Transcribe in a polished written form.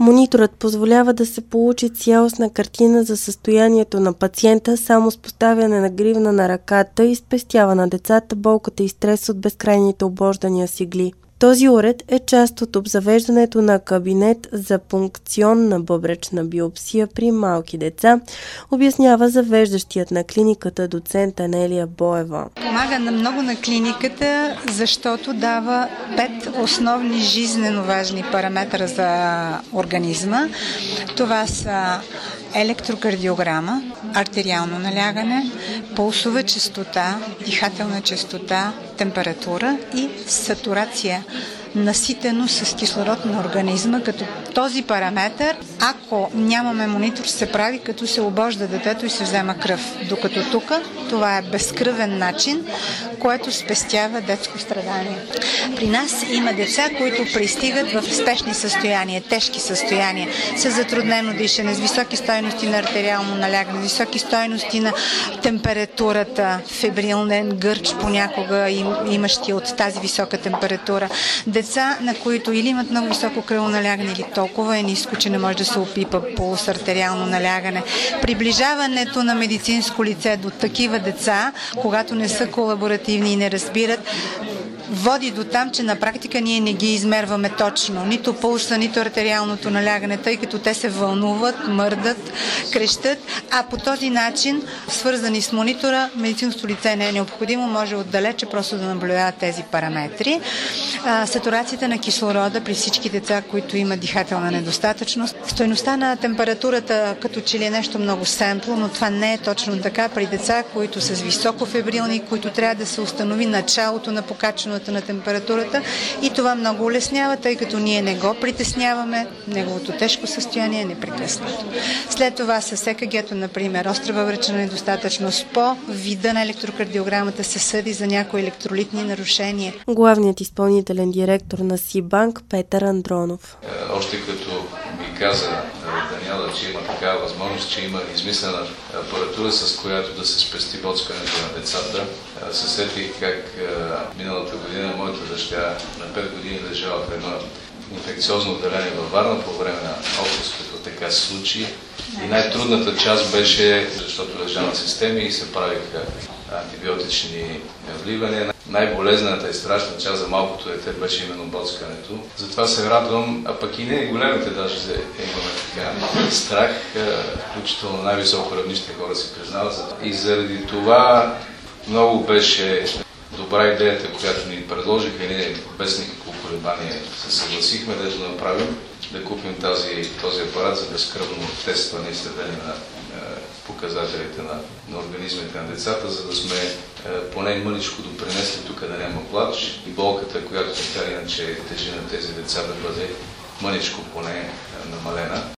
Мониторът позволява да се получи цялостна картина за състоянието на пациента само с поставяне на гривна на ръката и спестява на децата болката и стрес от безкрайните обождания с игли. Този уред е част от обзавеждането на кабинет за пункционна бъбречна биопсия при малки деца, обяснява завеждащият на клиниката доцент Анелия Боева. Помага много на клиниката, защото дава 5 основни жизнено важни параметра за организма. Това са електрокардиограма, артериално налягане, пулсова честота, дихателна честота, температура и сатурация, наситеност с кислород на организма, като този параметър, ако нямаме монитор, се прави като се обожда детето и се взема кръв. Докато тук това е безкръвен начин, което спестява детско страдание. При нас има деца, които пристигат в спешни състояния, тежки състояния, с затруднено дишане, с високи стойности на артериално налягане, високи стойности на температурата, фебрилен гърч понякога имащи от тази висока температура. Деца, на които или имат много високо кръвоналягане, или толкова е ниско, че не може да се опипа пулс, артериално налягане. Приближаването на медицинско лице до такива деца, когато не са колаборативни и не разбират, води до там, че на практика ние не ги измерваме точно. Нито пулса, нито артериалното налягане, тъй като те се вълнуват, мърдат, крещат, а по този начин, свързани с монитора, медицинското лице не е необходимо, може отдалече просто да наблюдава тези параметри. Сатурацията на кислорода при всички деца, които имат дихателна недостатъчност. Стойността на температурата като че ли е нещо много семпло, но това не е точно така при деца, които са с високо фебрилни, които трябва да се установи началото на покачването на температурата и това много улеснява, тъй като ние не го притесняваме, неговото тежко състояние е непрекъснато. След това с ЕКГ-то, например, остра бъбречна недостатъчност, по вида на електрокардиограмата се съди за някои електролитни нарушения. Главният изпълнителен директор на СИБанк Петър Андронов. Още като ми каза Даниела, че има такава възможност, че има измислена апаратура, с която да се спести боцкането на децата, се сетих как миналата година моята дъщеря на 5 години лежала в едно инфекциозно отделение във Варна по време на отпуск, като така се случи. И най-трудната част беше, защото лежа на системи и се правиха антибиотични вливания. Най-болезнената и страшна част за малкото дете беше именно боцкането. Затова се радвам, а пък и не големите даже имаме така страх, включително най-високо равнище хора се признават. И заради това много беше добра идеята, която ни предложиха и ние без никакво колебание се съгласихме да направим, да купим този апарат за безкръвно тестване и следене на показателите на организмите на децата, за да сме поне мъничко допринесли тук да няма плач и болката, която така иначе тежи на тези деца, да бъде мъничко поне намалена.